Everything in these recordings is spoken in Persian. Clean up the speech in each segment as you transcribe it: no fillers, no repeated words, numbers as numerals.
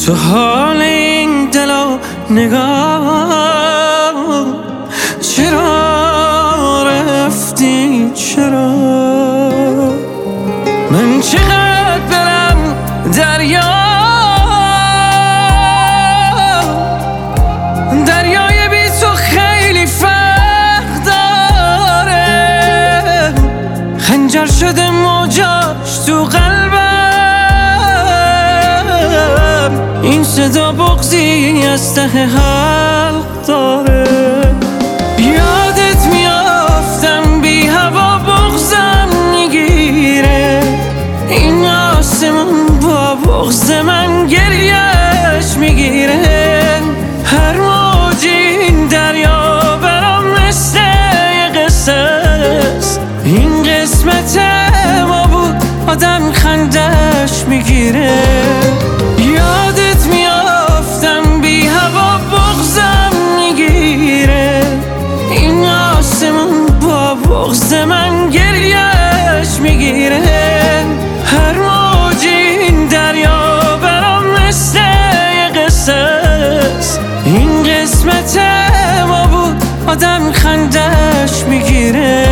تو حال این دل و نگاه چرا رفتی؟ چرا من چقدر برم دریای بی تو خیلی فرق داره، خنجر شده موجاش تو قلبم، این صدا بغضی از ته حلق داره. یادت میافتم بی هوا بغضم میگیره، این آسمون با بغض من گریهش میگیره. هر موج این دریا برام مثل یه قصه است، این قسمت ما بود آدم خندش میگیره. یادت میافتم بی هوا بغضم میگیره، این آسمون با بغض من گریهش میگیره. هر موج این دریا برام مثل یه قصه است، این قسمت ما بود آدم خندش میگیره.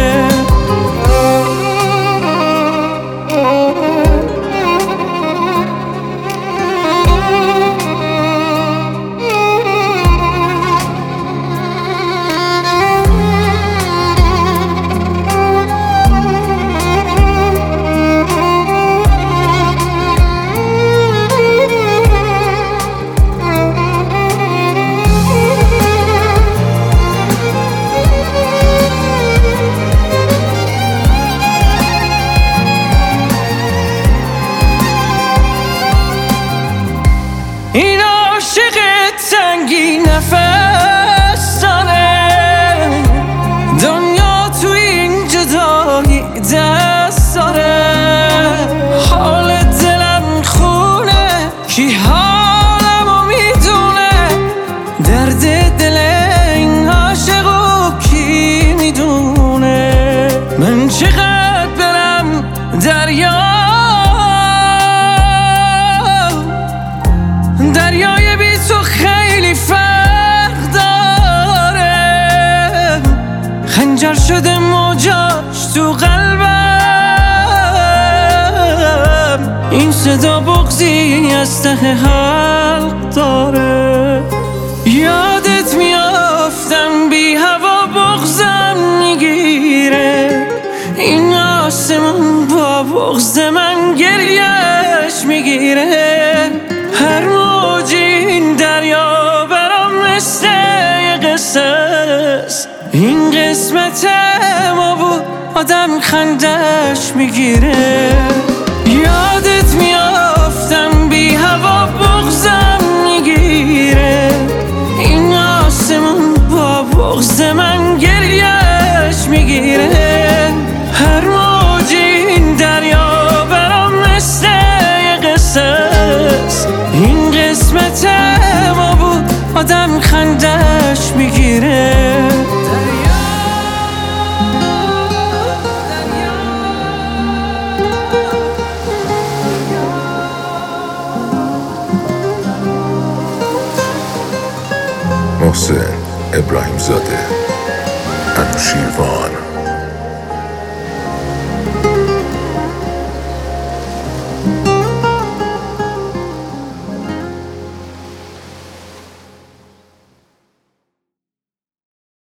این عاشق تنگی نفس داره، دنیا تو این جدایی دست داره. حال دلم خونه، کی حالمو میدونه، درد دل این عاشقو کی میدونه. من چقدر برم دریای بی تو خیلی فرق داره، خنجر شده موجاش تو قلبم، این صدا بغضی از ته حلق داره. یادت میافتم بی هوا بغضم میگیره، این آسمون با بغض من گریهش میگیره. هر موج این دریا برام مثل یه قصه است، این قسمت ما بود آدم خندش میگیره. یادت میافتم بی هوا بغضم میگیره، این آسمون با بغض من گریهش میگیره. هر موج این دریا برام مثل یه قصه است، این قسمت ما بود آدم خندش میگیره. محسن ابراهیم زاده، انوشیروان.